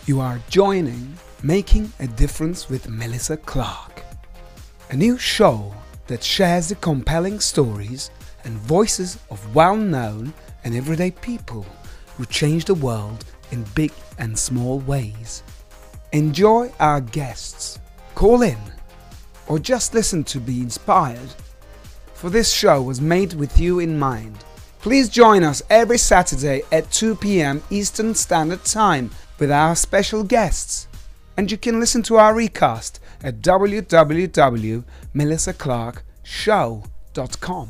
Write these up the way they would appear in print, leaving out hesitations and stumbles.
You are joining Making a Difference with Melissa Clark, a new show that shares the compelling stories and voices of well-known and everyday people who change the world in big and small ways. Enjoy our guests, call in, or just listen to be inspired. For this show was made with you in mind. Please join us every Saturday at 2 p.m. Eastern Standard Time with our special guests. And you can listen to our recast at www.melissaclarkshow.com.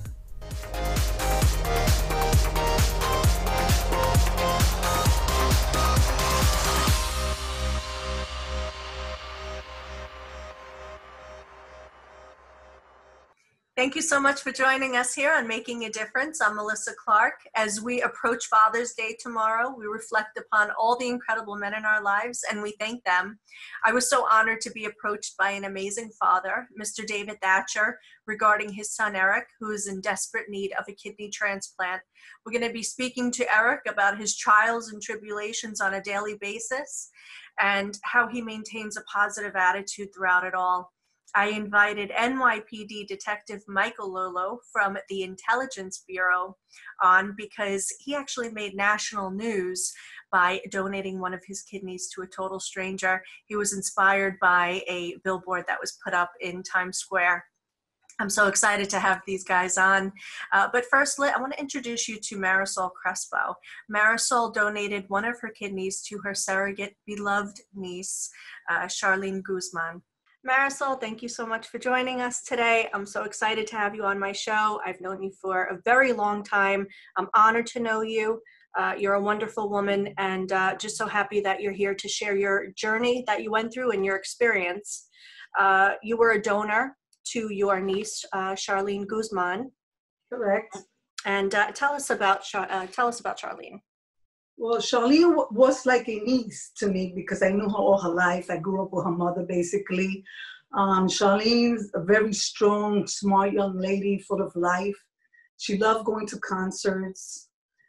Thank you so much for joining us here on Making a Difference. I'm Melissa Clark. As we approach Father's Day tomorrow, we reflect upon all the incredible men in our lives and we thank them. I was so honored to be approached by an amazing father, Mr. David Thatcher, regarding his son Eric, who is in desperate need of a kidney transplant. We're going to be speaking to Eric about his trials and tribulations on a daily basis and how he maintains a positive attitude throughout it all. I invited NYPD Detective Michael Lolo from the Intelligence Bureau on because he actually made national news by donating one of his kidneys to a total stranger. He was inspired by a billboard that was put up in Times Square. I'm so excited to have these guys on. But first, I want to introduce you to Marisol Crespo. Marisol donated one of her kidneys to her surrogate beloved niece, Charlene Guzman. Marisol, thank you so much for joining us today. I'm so excited to have you on my show. I've known you for a very long time. I'm honored to know you. You're a wonderful woman and just so happy that you're here to share your journey that you went through and your experience. You were a donor to your niece, Charlene Guzman. Correct. And tell us about Charlene. Well, Charlene was like a niece to me because I knew her all her life. I grew up with her mother, basically. Charlene's a very strong, smart young lady, full of life. She loved going to concerts.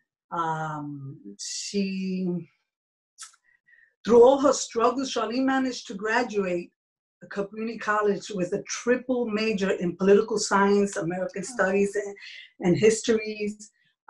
Through all her struggles, Charlene managed to graduate a community college with a triple major in political science, American studies, and histories.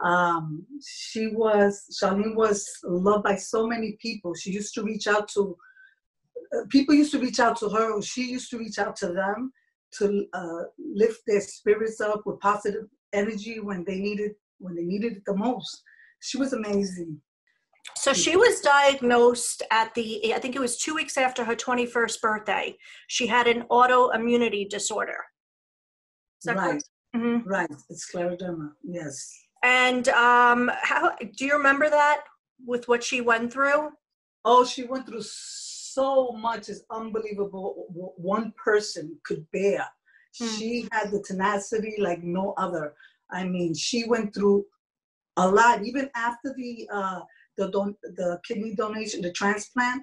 Charlene was loved by so many people. She used to reach out to, people used to reach out to her, or she used to reach out to them to lift their spirits up with positive energy when they needed it the most. She was amazing. So she was diagnosed I think it was 2 weeks after her 21st birthday. She had an autoimmunity disorder. Is that right? Mm-hmm. Right. It's scleroderma. Yes. And how do you remember that with what she went through? Oh, she went through so much. It's unbelievable. One person could bear. She had the tenacity like no other. I mean, she went through a lot. Even after the kidney donation, the transplant,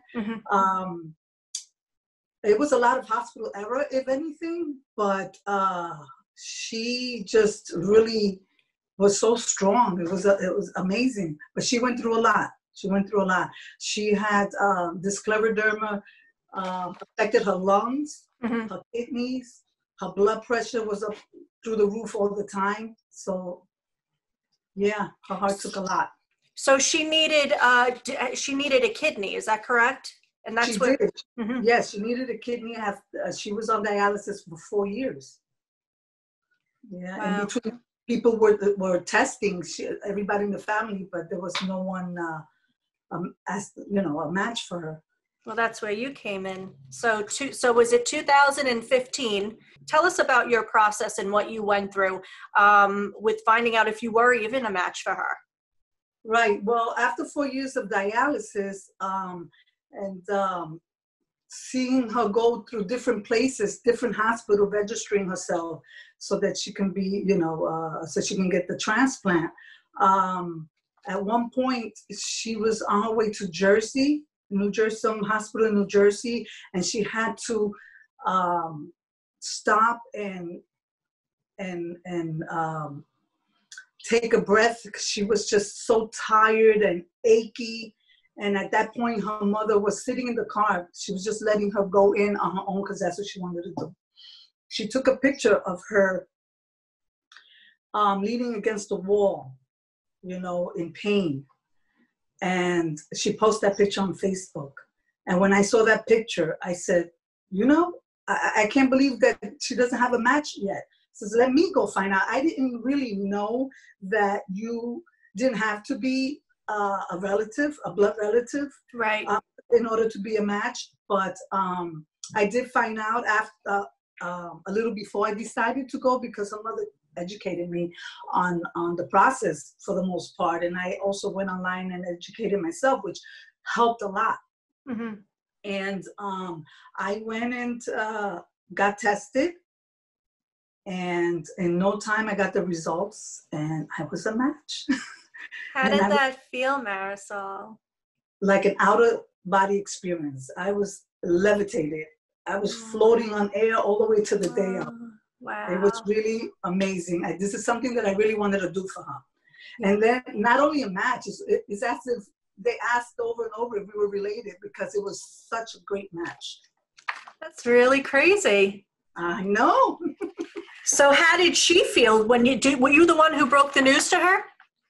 it was a lot of hospital error, if anything. But she just really was so strong. It was amazing. But she went through a lot. She had this scleroderma affected her lungs, her kidneys, her blood pressure was up through the roof all the time. So yeah, her heart took a lot. So she needed a kidney. Is that correct? And that's she did. Mm-hmm. Yes, she needed a kidney. After she was on dialysis for 4 years. Yeah, wow. And between people were testing everybody in the family, but there was no one a match for her. Well, that's where you came in. So was it 2015? Tell us about your process and what you went through with finding out if you were even a match for her. Right. Well, after 4 years of dialysis and seeing her go through different places, different hospital, registering herself so that she can be, so she can get the transplant. At one point, she was on her way to New Jersey, some hospital in New Jersey, and she had to stop and take a breath because she was just so tired and achy. And at that point, her mother was sitting in the car. She was just letting her go in on her own because that's what she wanted to do. She took a picture of her leaning against the wall, in pain. And she posted that picture on Facebook. And when I saw that picture, I said, I can't believe that she doesn't have a match yet. Says, let me go find out. I didn't really know that you didn't have to be a relative, a blood relative, right, in order to be a match. But I did find out after a little before I decided to go, because her mother educated me on the process for the most part, and I also went online and educated myself, which helped a lot. Mm-hmm. And I went and got tested. And in no time, I got the results, and I was a match. How did that feel, Marisol? Like an out-of-body experience. I was levitated. I was floating on air all the way to the day of. Wow. It was really amazing. This is something that I really wanted to do for her. And then not only a match, it's as if they asked over and over if we were related, because it was such a great match. That's really crazy. I know. So how did she feel when were you the one who broke the news to her?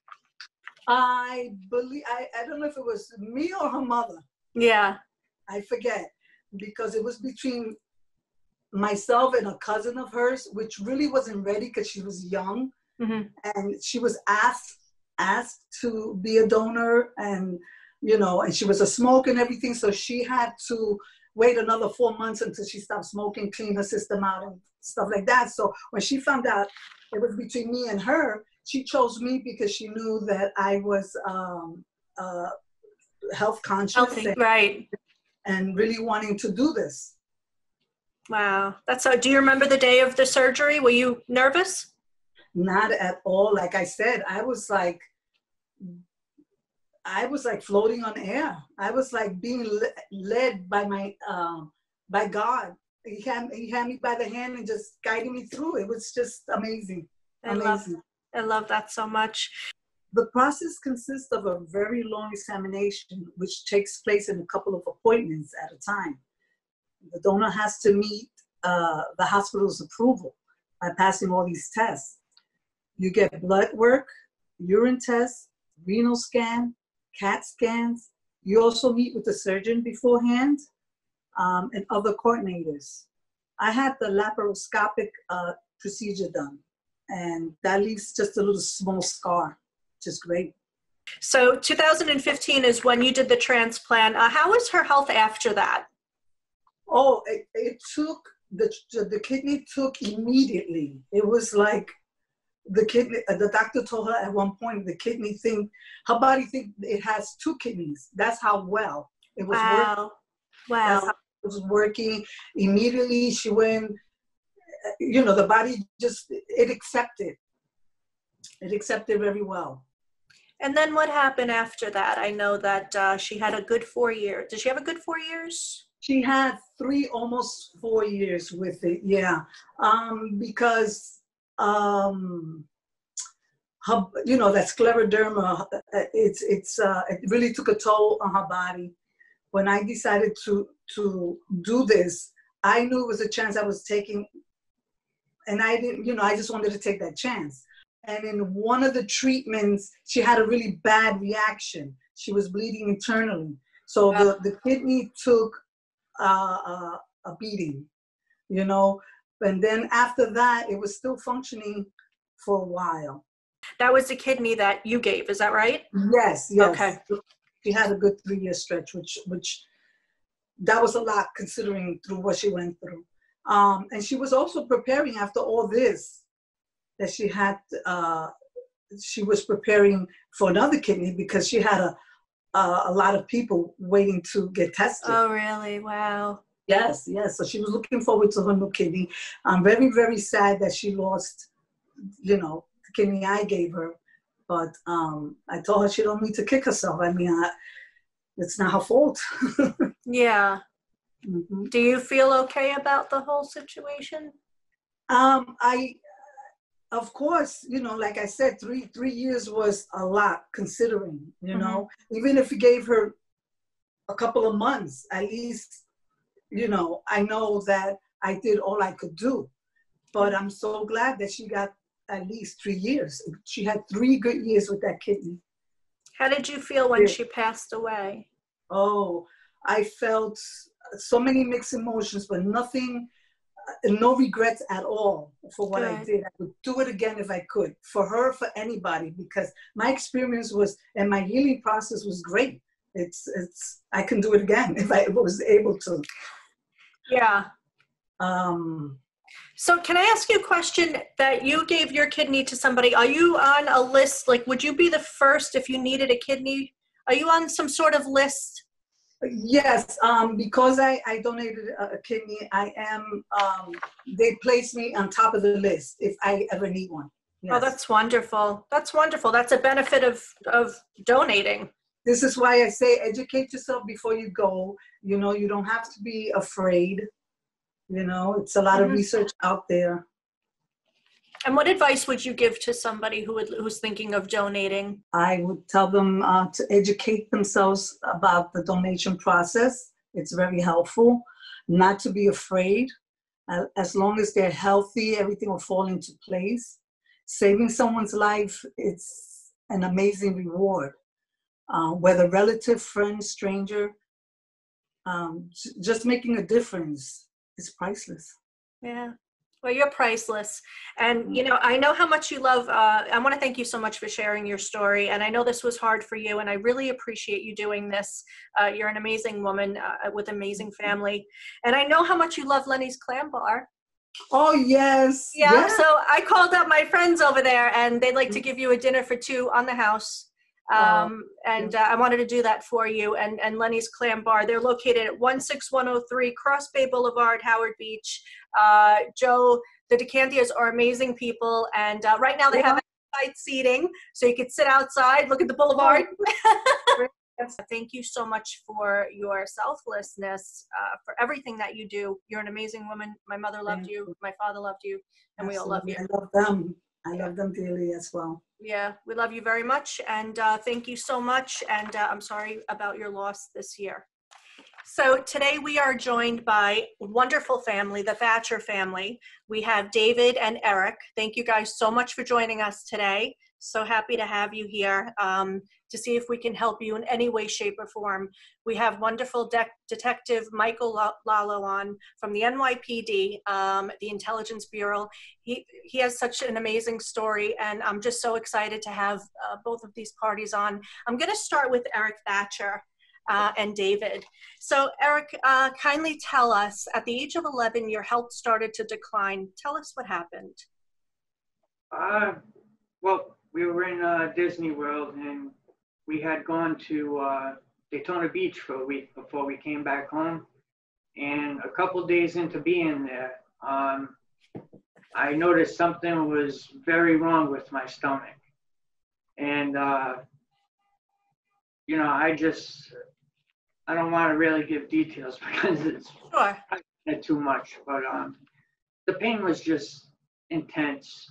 I believe, I don't know if it was me or her mother. Yeah. I forget, because it was between myself and a cousin of hers, which really wasn't ready because she was young. Mm-hmm. And she was asked to be a donor, and and she was a smoker and everything, so she had to wait another 4 months until she stopped smoking, clean her system out and stuff like that. So when she found out it was between me and her, she chose me because she knew that I was health conscious. Healthy, right. And really wanting to do this. Wow. That's so. Do you remember the day of the surgery? Were you nervous? Not at all. Like I said, I was like floating on air. I was like being led by by God. He had me by the hand and just guiding me through. It was just amazing. I love that so much. The process consists of a very long examination, which takes place in a couple of appointments at a time. The donor has to meet the hospital's approval by passing all these tests. You get blood work, urine tests, renal scan, CAT scans. You also meet with the surgeon beforehand, and other coordinators. I had the laparoscopic procedure done, and that leaves just a little small scar, which is great. So 2015 is when you did the transplant. How was her health after that? Oh, it took, the kidney took immediately. It was like the kidney, the doctor told her at one point, her body think it has 2 kidneys. That's how well it was working. Wow. That's how it was working. Immediately she went, the body just, it accepted very well. And then what happened after that? I know that she had a good 4 years. Did she have a good 4 years? She had 3, almost 4 years with it, yeah. Because her, that scleroderma, it really took a toll on her body. When I decided to do this, I knew it was a chance I was taking, and I didn't, I just wanted to take that chance. And in one of the treatments, she had a really bad reaction. She was bleeding internally. So the kidney took a beating, and then after that, it was still functioning for a while. That was the kidney that you gave, is that right? Yes. Okay. She had a good 3-year stretch, which that was a lot considering through what she went through. And she was also preparing after all this, that she was preparing for another kidney because she had a lot of people waiting to get tested. Oh, really? Wow. Yes. So she was looking forward to her new kidney. I'm very, very sad that she lost, the kidney I gave her. But I told her she don't need to kick herself. I mean, it's not her fault. Yeah. Mm-hmm. Do you feel okay about the whole situation? Of course, like I said, 3 years was a lot considering, Mm-hmm. Even if we gave her a couple of months, at least, you know, I know that I did all I could do. But I'm so glad that she got at least 3 years. She had 3 good years with that kidney. How did you feel when she passed away? Oh, I felt so many mixed emotions, but nothing, no regrets at all for what I did. I would do it again if I could, for her, for anybody, because my experience was, and my healing process was great. I can do it again if I was able to. Yeah. So can I ask you a question? That you gave your kidney to somebody, are you on a list? Like, would you be the first if you needed a kidney? Are you on some sort of list? Yes, because I donated a kidney, I am, they placed me on top of the list if I ever need one. Yes. Oh, that's wonderful. That's wonderful. That's a benefit of donating. This is why I say educate yourself before you go. You know, you don't have to be afraid. You know, it's a lot of research out there. And what advice would you give to somebody who's thinking of donating? I would tell them to educate themselves about the donation process. It's very helpful. Not to be afraid. As long as they're healthy, everything will fall into place. Saving someone's life, it's an amazing reward. Whether relative, friend, stranger, just making a difference is priceless. Yeah. Well, you're priceless. And, you know, I know how much you love, I want to thank you so much for sharing your story. And I know this was hard for you, and I really appreciate you doing this. You're an amazing woman with amazing family. And I know how much you love Lenny's Clam Bar. Oh, yes. Yeah. Yes. So I called up my friends over there, and they'd like to give you a dinner for 2 on the house. I wanted to do that for you. And Lenny's Clam Bar, they're located at 16103 Cross Bay Boulevard, Howard Beach. Joe, the DeCantias are amazing people, and right now they have outside seating, so you could sit outside, look at the boulevard. Thank you so much for your selflessness, for everything that you do. You're an amazing woman. My mother loved you. My father loved you, and we all love you. I love them. I love them dearly as well. Yeah, we love you very much, and thank you so much, and I'm sorry about your loss this year. So today we are joined by a wonderful family, the Thatcher family. We have David and Eric. Thank you guys so much for joining us today. So happy to have you here to see if we can help you in any way, shape, or form. We have wonderful Detective Michael Lalo on from the NYPD, the Intelligence Bureau. He has such an amazing story, and I'm just so excited to have both of these parties on. I'm going to start with Eric Thatcher. And David. So Eric, kindly tell us, at the age of 11, your health started to decline. Tell us what happened. Well, we were in Disney World, and we had gone to Daytona Beach for a week before we came back home. And a couple days into being there, I noticed something was very wrong with my stomach. And, you know, I don't want to really give details because it's too much, but the pain was just intense.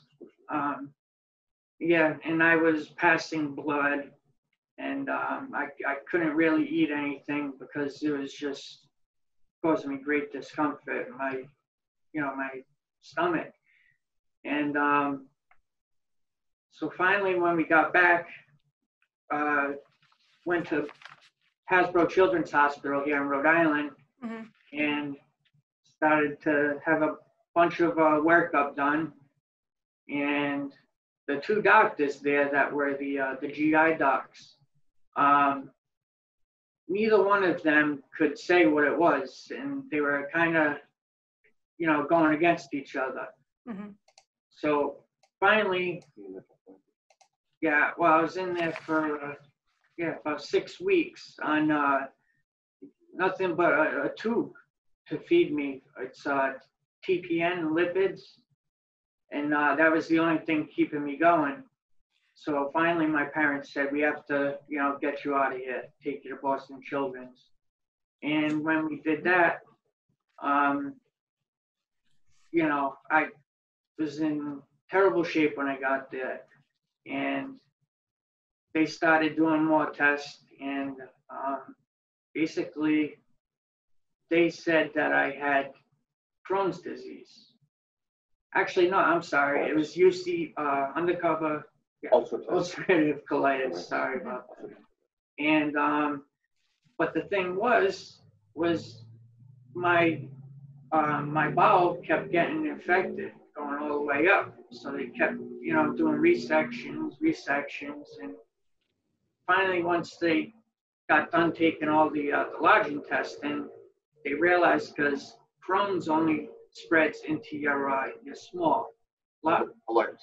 Yeah, and I was passing blood, and I couldn't really eat anything because it was just causing me great discomfort in my stomach. And so finally, when we got back, went to Hasbro Children's Hospital here in Rhode Island, and started to have a bunch of workup done. And the 2 doctors there that were the GI docs, neither one of them could say what it was, and they were kind of, you know, going against each other. So finally, yeah, well, I was in there for about 6 weeks on nothing but a tube to feed me. It's TPN lipids, and that was the only thing keeping me going. So finally, my parents said, we have to, you know, get you out of here, take you to Boston Children's. And when we did that, you know, I was in terrible shape when I got there. And they started doing more tests, and basically they said that I had Crohn's disease. Actually, no, I'm sorry. It was UC undercover ulcerative colitis. Sorry about that. And but the thing was my my bowel kept getting infected, going all the way up. So they kept, you know, doing resections, and finally, once they got done taking all the large intestine, they realized because Crohn's only spreads into your small. Colitis.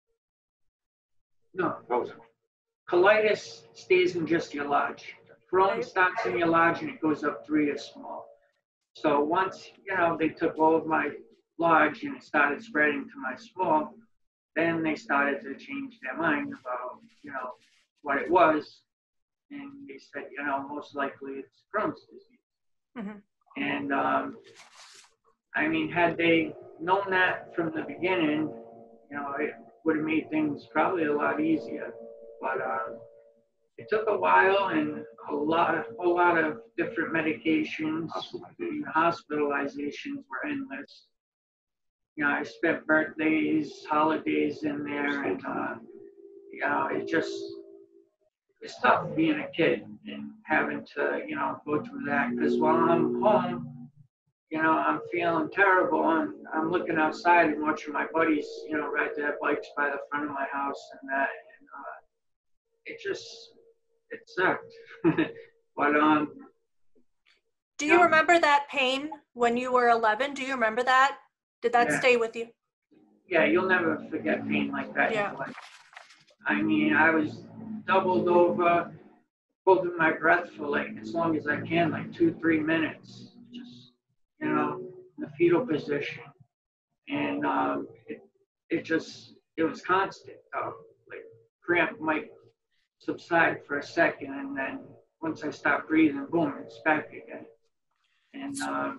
No, Those. colitis stays in just your large. Crohn's starts in your large and it goes up through your small. So once, you know, they took all of my large and it started spreading to my small, then they started to change their mind about, you know, what it was. And they said, you know, most likely it's Crohn's disease. Mm-hmm. And I mean, had they known that from the beginning, you know, it would have made things probably a lot easier. But it took a while and a lot of different medications. Hospitalizations were endless. You know, I spent birthdays, holidays in there, and you know, it's tough being a kid and having to, you know, go through that. Because while I'm home, you know, I'm feeling terrible, and I'm looking outside and watching my buddies, you know, ride their bikes by the front of my house and that, and it sucked. But do you remember that pain when you were 11? Do you remember that? Did that stay with you? Yeah, you'll never forget pain like that. Yeah. I mean, I was doubled over, holding my breath for like as long as I can, like 2-3 minutes, just, you know, in the fetal position. And it was constant though. Like cramp might subside for a second, and then once I stop breathing, boom, it's back again. And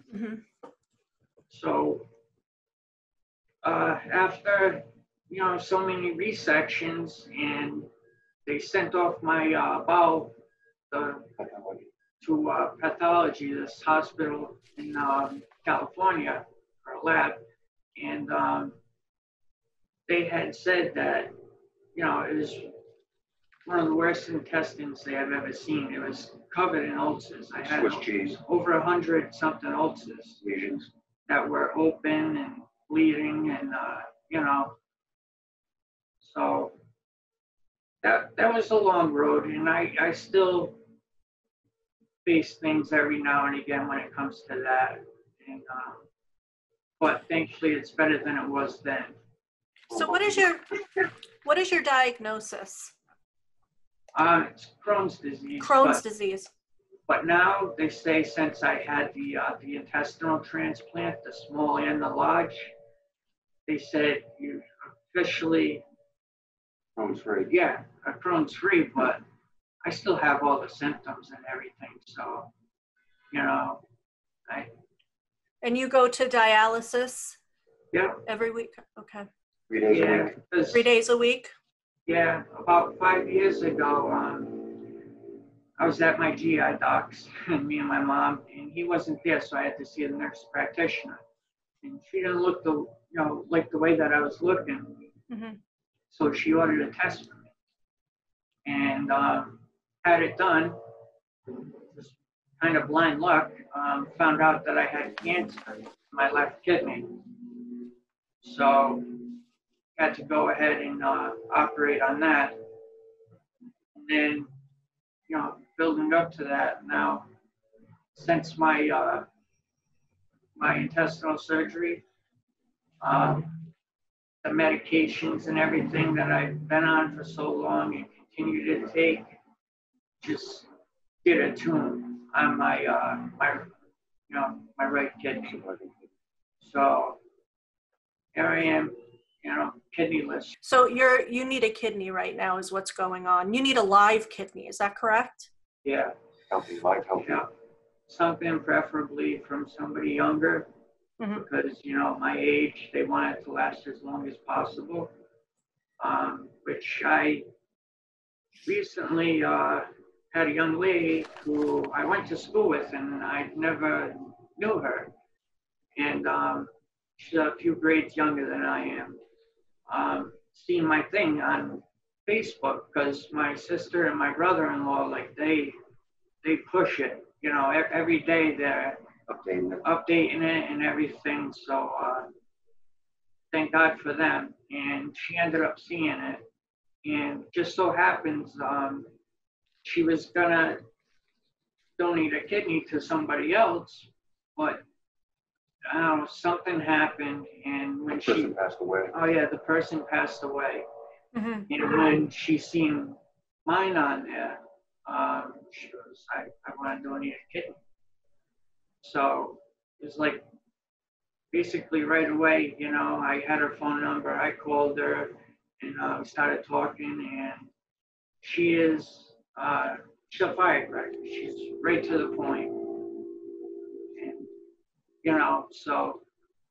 so after, you know, so many resections, and they sent off my bowel to pathology, this hospital in California, for a lab, and they had said that, you know, it was one of the worst intestines they have ever seen. It was covered in ulcers. I had over 100-something ulcers lesions that were open and bleeding, and you know, so that was a long road, and I still face things every now and again when it comes to that, and but thankfully it's better than it was then. So what is your diagnosis? It's Crohn's disease. Crohn's disease. But now they say, since I had the intestinal transplant, the small and the large, they said you officially Crohn's free. Yeah, Crohn's free, but I still have all the symptoms and everything. So, you know, And you go to dialysis? Yeah. Every week? Okay. 3 days a week. 3 days a week? Yeah, about 5 years ago, I was at my GI doc's, and me and my mom, and he wasn't there, so I had to see a nurse practitioner. And she didn't look like the way that I was looking. Mm-hmm. So she ordered a test for me, and had it done. Just kind of blind luck, found out that I had cancer in my left kidney. So had to go ahead and operate on that. And then, you know, building up to that now, since my my intestinal surgery, the medications and everything that I've been on for so long and continue to take just did a tune on my my right kidney. So here I am, you know, kidneyless. So you need a kidney right now is what's going on. You need a live kidney, is that correct? Yeah. Healthy, life healthy. Yeah. Something preferably from somebody younger, mm-hmm. because, you know, my age, they want it to last as long as possible. Which I recently had a young lady who I went to school with, and I never knew her. And she's a few grades younger than I am. Seen my thing on Facebook because my sister and my brother-in-law, like they push it, you know, every day they're updating it and everything. So thank God for them. And she ended up seeing it, and just so happens she was gonna donate a kidney to somebody else, but I don't know, something happened, and when The person passed away. Oh yeah, the person passed away. And when she seen mine on there, she goes, I want to donate a kidney. So it was like basically right away, you know, I had her phone number, I called her, and we started talking, and she is, she's a firecracker. She's right to the point. And, you know, so.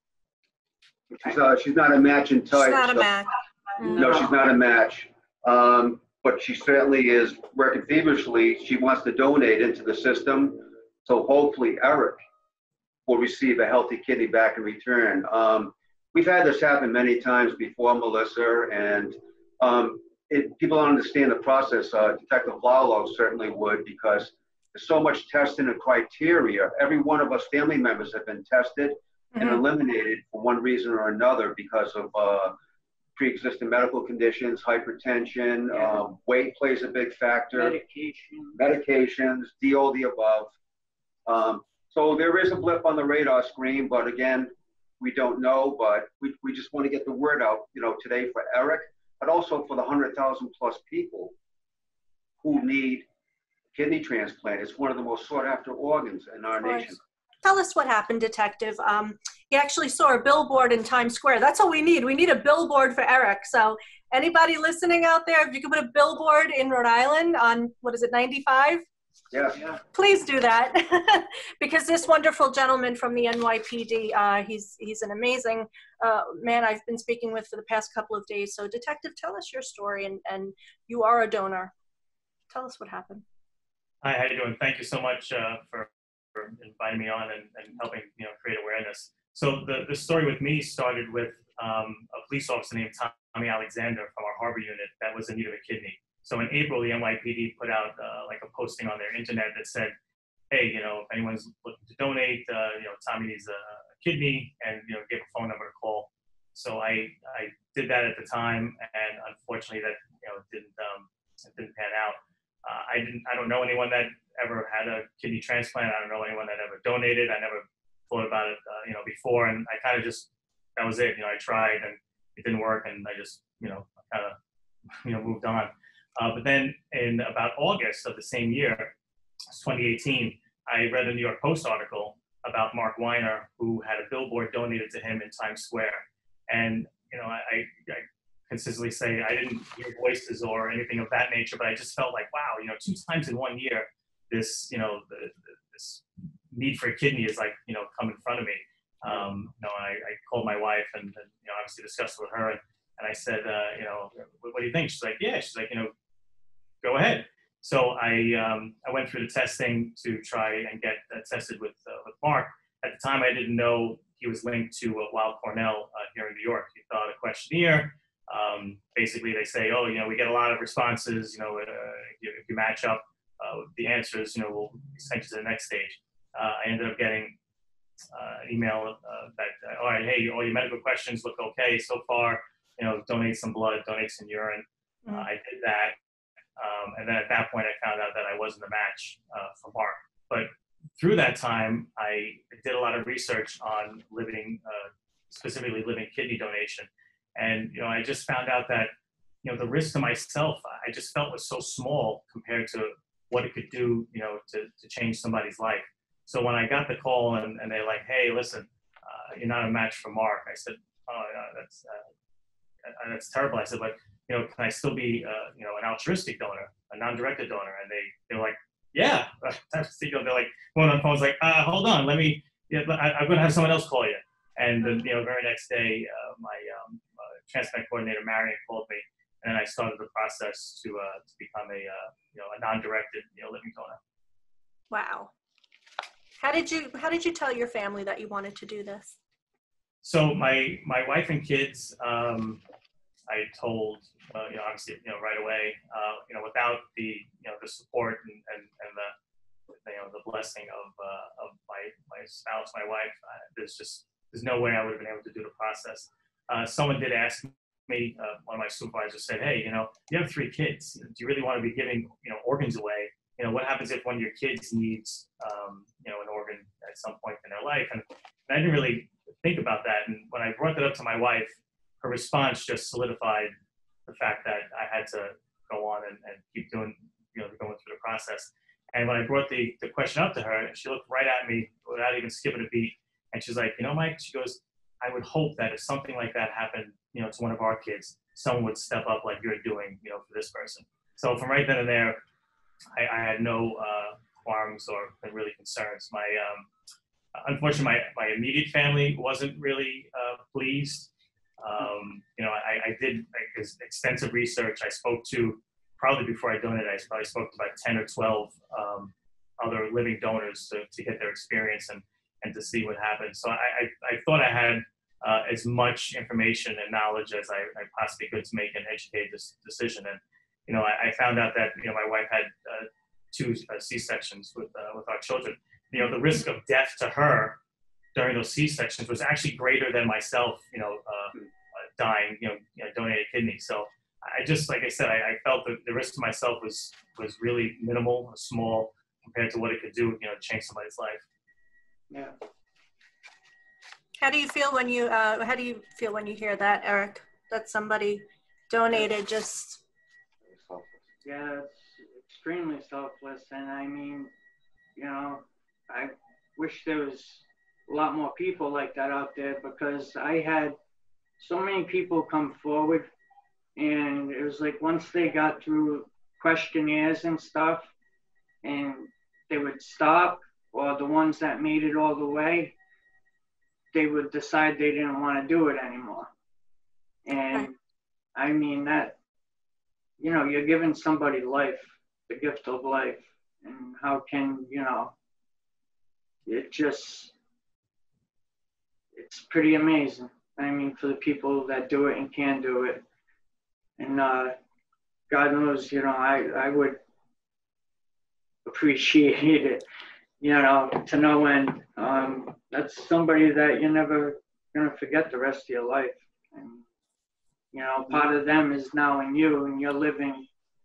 She's not a match in type. She's not a match. No, she's not a match. But she certainly is working feverishly. She wants to donate into the system. So hopefully Eric will receive a healthy kidney back in return. We've had this happen many times before, Melissa, and people don't understand the process. Detective Lalo certainly would, because there's so much testing and criteria. Every one of us family members have been tested and eliminated for one reason or another because of pre-existing medical conditions, hypertension, weight plays a big factor. Medications, all the above. So there is a blip on the radar screen, but again, we don't know, but we just want to get the word out, you know, today for Eric, but also for the 100,000 plus people who need kidney transplant. It's one of the most sought after organs in our nation. Tell us what happened, Detective. He actually saw a billboard in Times Square. That's all we need. We need a billboard for Eric. So anybody listening out there, if you could put a billboard in Rhode Island on, what is it, 95? Yes. Please do that. Because this wonderful gentleman from the NYPD, he's an amazing man I've been speaking with for the past couple of days. So Detective, tell us your story, and you are a donor. Tell us what happened. Hi, how you doing? Thank you so much for inviting me on and helping, you know, create awareness. So the story with me started with a police officer named Tommy Alexander from our Harbor unit that was in need of a kidney. So in April, the NYPD put out like a posting on their internet that said, hey, you know, if anyone's looking to donate, you know, Tommy needs a kidney, and, you know, give a phone number to call. So I did that at the time, and unfortunately that, you know, didn't pan out. I don't know anyone that ever had a kidney transplant. I don't know anyone that ever donated. I never thought about it, you know, before, and I kind of just, that was it. You know, I tried and it didn't work, and I just, you know, kind of, you know, moved on. But then in about August of the same year, 2018, I read a New York Post article about Mark Weiner, who had a billboard donated to him in Times Square. And, you know, I consistently say I didn't hear voices or anything of that nature, but I just felt like, wow, you know, 2 times in 1 year, this, you know, this need for a kidney is like, you know, come in front of me. You know, I called my wife and, you know, obviously discussed it with her, and I said, you know, what do you think? She's like, yeah. She's like, you know, go ahead. So I went through the testing to try and get tested with Mark. At the time, I didn't know he was linked to Weill Cornell here in New York. He filled out a questionnaire. Basically, they say, oh, you know, we get a lot of responses. You know, if you match up with the answers, you know, we'll send you to the next stage. I ended up getting an email that, all right, hey, all your medical questions look okay so far. You know, donate some blood, donate some urine. I did that. And then at that point, I found out that I wasn't a match for Mark. But through that time, I did a lot of research on specifically living kidney donation. And, you know, I just found out that, you know, the risk to myself, I just felt was so small compared to what it could do, you know, to change somebody's life. So when I got the call and they're like, hey, listen, you're not a match for Mark, I said, oh, that's terrible. I said, but, you know, can I still be, you know, an altruistic donor, a non-directed donor? And they're like, yeah. You know, they're like, going on phones like, hold on, let me, yeah, I'm going to have someone else call you. And then, you know, very next day, my transplant coordinator, Marion, called me and then I started the process to become a non-directed living donor. Wow. How did you tell your family that you wanted to do this? So my wife and kids, I told obviously right away, without the the support and the blessing of my spouse, my wife, there's no way I would have been able to do the process. Someone did ask me, one of my supervisors said, "Hey, you have 3 kids. Do you really want to be giving organs away? What happens if one of your kids needs an organ at some point in their life?" And I didn't really think about that. And when I brought that up to my wife, her response just solidified the fact that I had to go on and keep doing, going through the process. And when I brought the question up to her, she looked right at me without even skipping a beat. And she's like, Mike, she goes, I would hope that if something like that happened, to one of our kids, someone would step up like you're doing, for this person. So from right then and there, I had no qualms or really concerns. Unfortunately, my immediate family wasn't really pleased. I did extensive research. I spoke to, probably before I donated, I probably spoke to about 10 or 12 other living donors to get their experience and to see what happened. So I thought I had as much information and knowledge as I possibly could to make an educated decision. And, I found out that, my wife had 2 C-sections with our children. The risk of death to her during those C-sections was actually greater than myself, dying, donated kidney. So I just, like I said, I felt that the risk to myself was really minimal, small compared to what it could do, to change somebody's life. Yeah. How do you feel when you hear that, Eric? That somebody donated just? Yeah, it's extremely selfless, and I mean, I wish there was a lot more people like that out there, because I had so many people come forward, and it was like once they got through questionnaires and stuff, and they would stop, or the ones that made it all the way, they would decide they didn't want to do it anymore. And I mean that, you're giving somebody life, the gift of life, and how can, it's pretty amazing. I mean, for the people that do it and can do it. And God knows, I would appreciate it, to know when that's somebody that you're never going to forget the rest of your life. And, part of them is now in you, and you're living,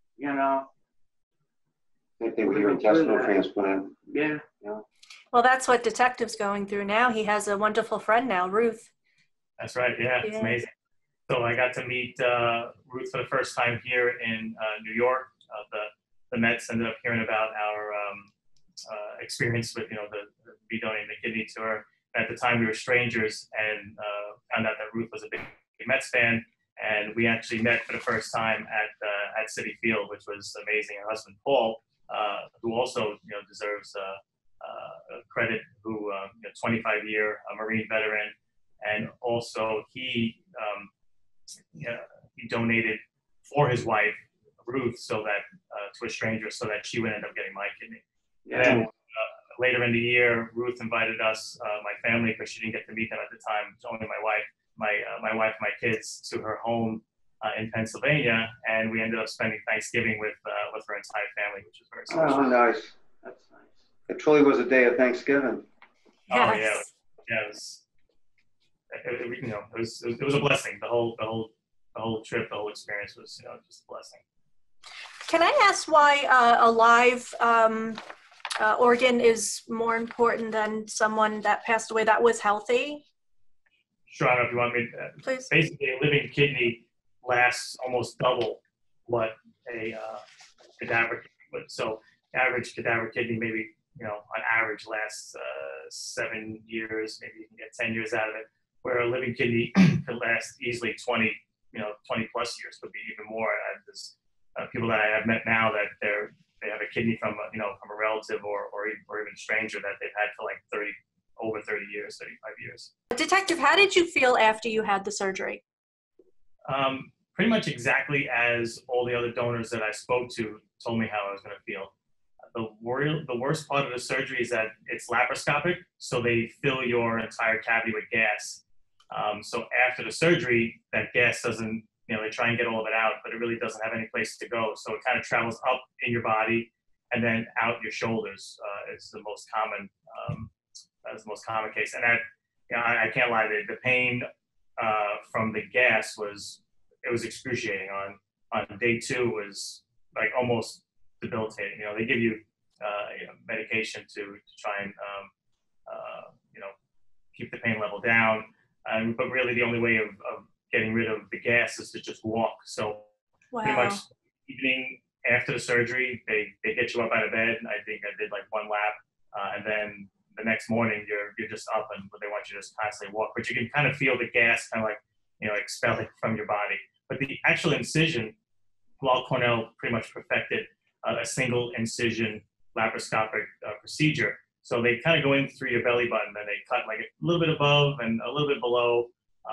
Same thing with your intestinal transplant. Yeah. Well, that's what Detective's going through now. He has a wonderful friend now, Ruth. That's right. Yeah, it's amazing. So I got to meet Ruth for the first time here in New York. The Mets ended up hearing about our experience with, the donating the kidney to her. At the time, we were strangers, and found out that Ruth was a big Mets fan, and we actually met for the first time at Citi Field, which was amazing. Her husband Paul, who also deserves credit, who 25-year Marine veteran, and also he donated for his wife Ruth, so that to a stranger, so that she would end up getting my kidney. Yeah. And then, later in the year, Ruth invited us, my family, because she didn't get to meet them at the time. It was only my wife, my kids, to her home in Pennsylvania, and we ended up spending Thanksgiving with her entire family, which was very special. Oh, nice. That's nice. It truly was a day of Thanksgiving. Oh yeah, it was. It was a blessing. The whole trip, the whole experience was just a blessing. Can I ask why a live organ is more important than someone that passed away that was healthy? Sure, I don't know if you want me to. Please. Basically, a living kidney lasts almost double what a cadaver kidney would. So average cadaver kidney maybe, on average lasts 7 years, maybe you can get 10 years out of it, where a living kidney could last easily 20 plus years, could be even more. There's people that I have met now that they have a kidney from a relative or even a stranger that they've had for like over 30 years, 35 years. Detective, how did you feel after you had the surgery? pretty much exactly as all the other donors that I spoke to told me how I was going to feel. The worst part of the surgery is that it's laparoscopic, so they fill your entire cavity with gas. So after the surgery, that gas doesn't, they try and get all of it out, but it really doesn't have any place to go. So it kind of travels up in your body and then out your shoulders. Is the most common. That's the most common case. And that, I can't lie, the pain from the gas was excruciating. On day 2 was like almost debilitating. They give you medication to try and keep the pain level down, but really the only way of getting rid of the gas is to just walk. So pretty much evening after the surgery, they get you up out of bed. I think I did like 1 lap, and then the next morning you're just up, and they want you to just constantly walk. But you can kind of feel the gas kind of like expelling from your body. But the actual incision, Weill Cornell pretty much perfected a single incision laparoscopic procedure. So they kind of go in through your belly button, and they cut like a little bit above and a little bit below.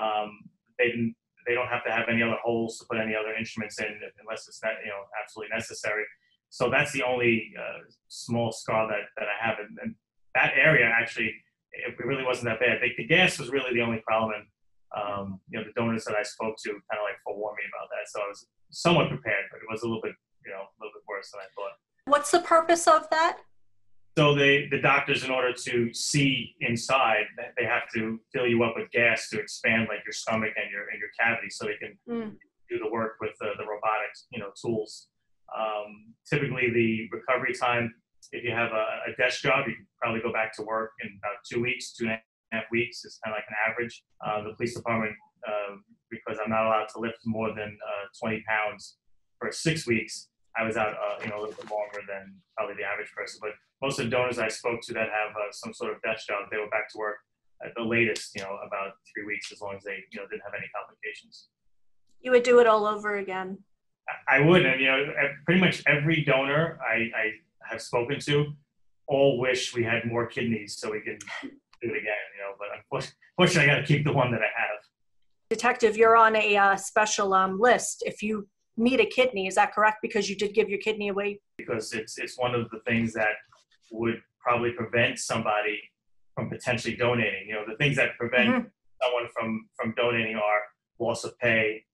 They don't have to have any other holes to put any other instruments in unless it's not, absolutely necessary. So that's the only small scar that I have. And that area actually, it really wasn't that bad. The gas was really the only problem. And, the donors that I spoke to kind of like forewarned me about that. So I was somewhat prepared, but it was a little bit worse than I thought. What's the purpose of that? So the doctors, in order to see inside, they have to fill you up with gas to expand like your stomach and your cavity, so they can do the work with the robotics, tools. Typically, the recovery time, if you have a desk job, you can probably go back to work in about 2 weeks, 2.5 weeks is kind of like an average. The police department, because I'm not allowed to lift more than 20 pounds for 6 weeks, I was out a little bit longer than probably the average person. But most of the donors I spoke to that have some sort of desk job, they were back to work at the latest, about 3 weeks, as long as they, didn't have any complications. You would do it all over again? I would, and pretty much every donor I have spoken to all wish we had more kidneys so we can do it again. But unfortunately, I got to keep the one that I have. Detective, you're on a special list. If you need a kidney, is that correct? Because you did give your kidney away. Because it's one of the things that would probably prevent somebody from potentially donating. The things that prevent someone from donating are loss of pay,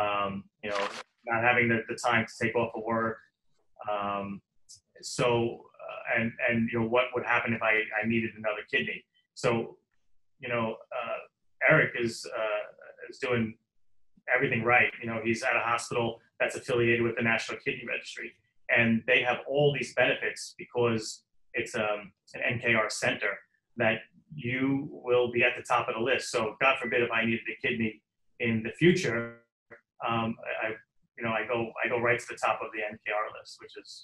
not having the time to take off of work. What would happen if I needed another kidney? So, Eric is doing everything right. He's at a hospital that's affiliated with the National Kidney Registry, and they have all these benefits because it's an NKR center that you will be at the top of the list. So God forbid if I needed a kidney in the future, I go right to the top of the NKR list, which is,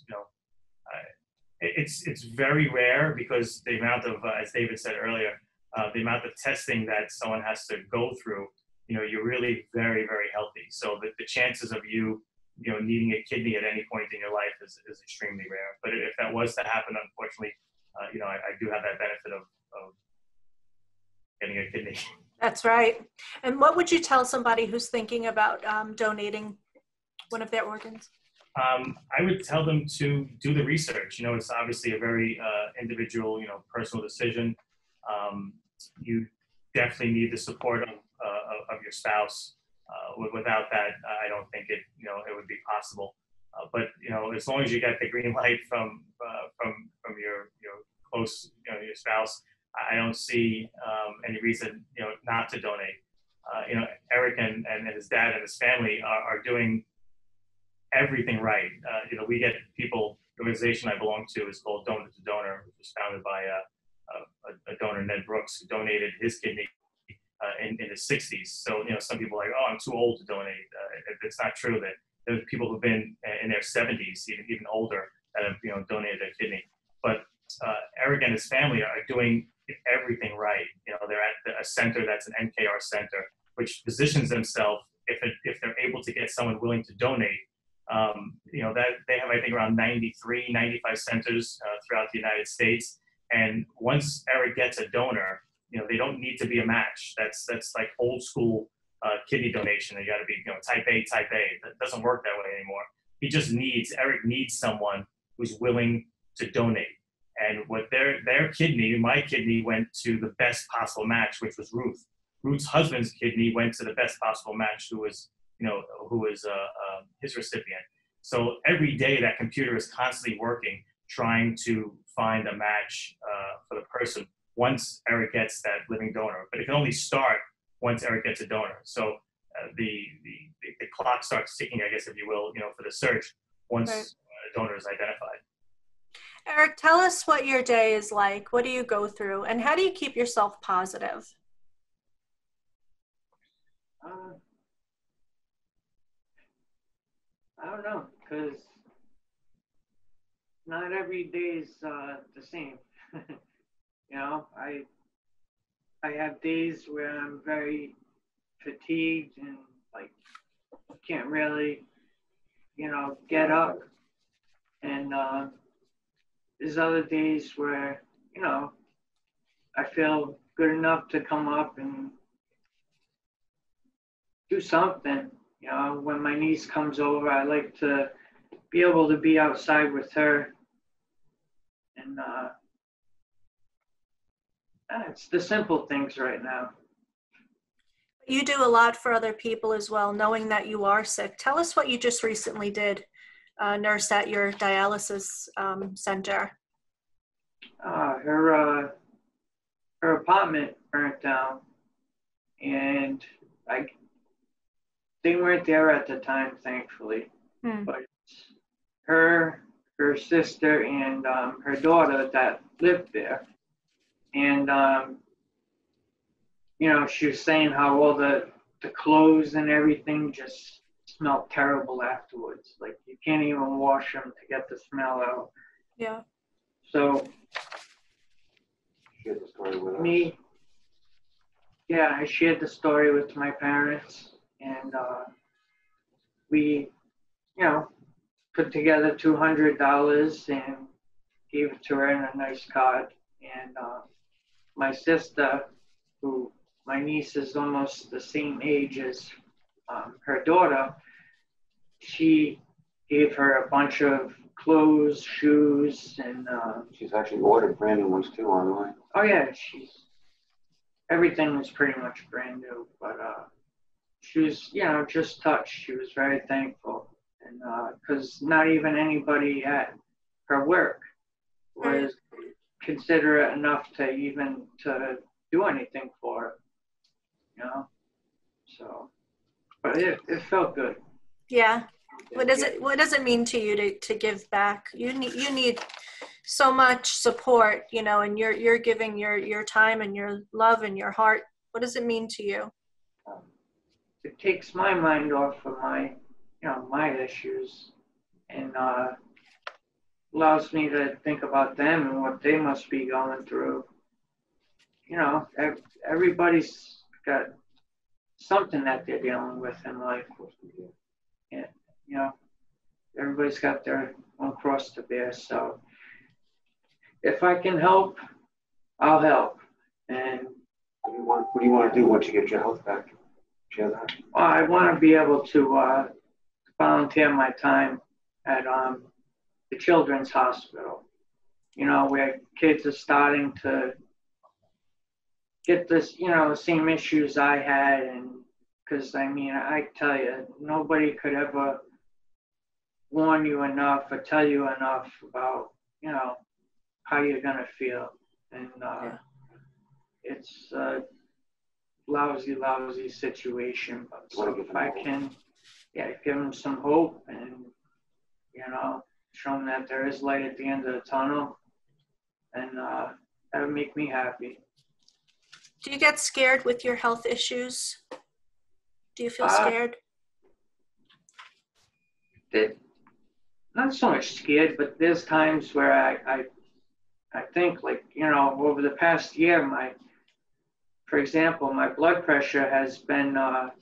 it's very rare because the amount of, as David said earlier, the amount of testing that someone has to go through, you're really very, very healthy. So the chances of you, needing a kidney at any point in your life is extremely rare. But if that was to happen, unfortunately, I do have that benefit of getting a kidney. That's right. And what would you tell somebody who's thinking about donating one of their organs? I would tell them to do the research. It's obviously a very individual, personal decision. You definitely need the support of your spouse. Without that, I don't think it would be possible. But as long as you get the green light from your close, your spouse, I don't see any reason not to donate. Eric and his dad and his family are doing everything right. We get people. The organization I belong to is called Donor to Donor, which was founded by a donor, Ned Brooks, who donated his kidney in his 60s. So some people are like, oh, I'm too old to donate. It's not true. That there's people who've been in their 70s, even older, that have donated their kidney. But Eric and his family are doing everything right. They're at a center that's an NKR center, which positions themselves, if they're able to get someone willing to donate, that they have, I think, around 93, 95 centers throughout the United States. And once Eric gets a donor, they don't need to be a match. That's like old school kidney donation. You got to be, type A, type A. That doesn't work that way anymore. Eric needs someone who's willing to donate. And what my kidney went to the best possible match, which was Ruth. Ruth's husband's kidney went to the best possible match, who was his recipient. So every day that computer is constantly working, trying to find a match for the person once Eric gets that living donor. But it can only start once Eric gets a donor. So the clock starts ticking, I guess, if you will, for the search once a donor is identified. Eric, tell us what your day is like. What do you go through? And how do you keep yourself positive? I don't know, because not every day is the same. I have days where I'm very fatigued and can't really, get up. And there's other days where, I feel good enough to come up and do something. When my niece comes over, I like to be able to be outside with her. And it's the simple things right now. You do a lot for other people as well, knowing that you are sick. Tell us what you just recently did, nurse at your dialysis center. Her apartment burnt down, and they weren't there at the time, thankfully. But her sister, and her daughter that lived there. And, she was saying how all the clothes and everything just smelled terrible afterwards. Like, you can't even wash them to get the smell out. Yeah. So, Share the story with us. I shared the story with my parents, and we, put together $200 and gave it to her in a nice card. And my sister, who my niece is almost the same age as her daughter, she gave her a bunch of clothes, shoes, and She's actually ordered brand new ones too online. oh yeah, everything was pretty much brand new, but she was, just touched. She was very thankful, and because not even anybody at her work was considerate enough to even to do anything for her, So, but it felt good. Yeah. What does it mean to you to give back? You need so much support, and you're giving your time and your love and your heart. What does it mean to you? It takes my mind off of my issues, and allows me to think about them and what they must be going through. Everybody's got something that they're dealing with in life. And, everybody's got their own cross to bear. So if I can help, I'll help. And What do you want to do once you get your health back? Share that. Well, I want to be able to volunteer my time at the Children's Hospital, where kids are starting to get this, the same issues I had. And because, I tell you, nobody could ever warn you enough or tell you enough about, how you're going to feel. And it's a lousy situation. But so if I can, give them some hope and, show them that there is light at the end of the tunnel, and that would make me happy. Do you get scared with your health issues? Do you feel scared? Not so much scared, but there's times where I think, over the past year, for example, my blood pressure has been,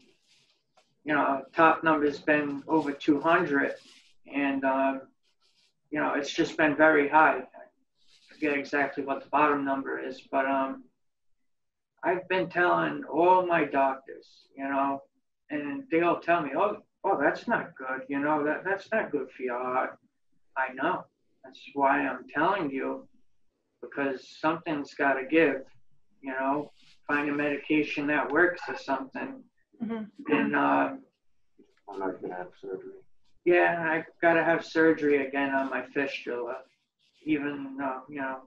top number's been over 200, and, it's just been very high. I forget exactly what the bottom number is, but I've been telling all my doctors, And they all tell me, oh, that's not good. You know, that's not good for your heart. I know. That's why I'm telling you, because something's got to give, you know, find a medication that works or something. Mm-hmm. And I'm not going to have surgery. Yeah, I got to have surgery again on my fistula, even though, you know,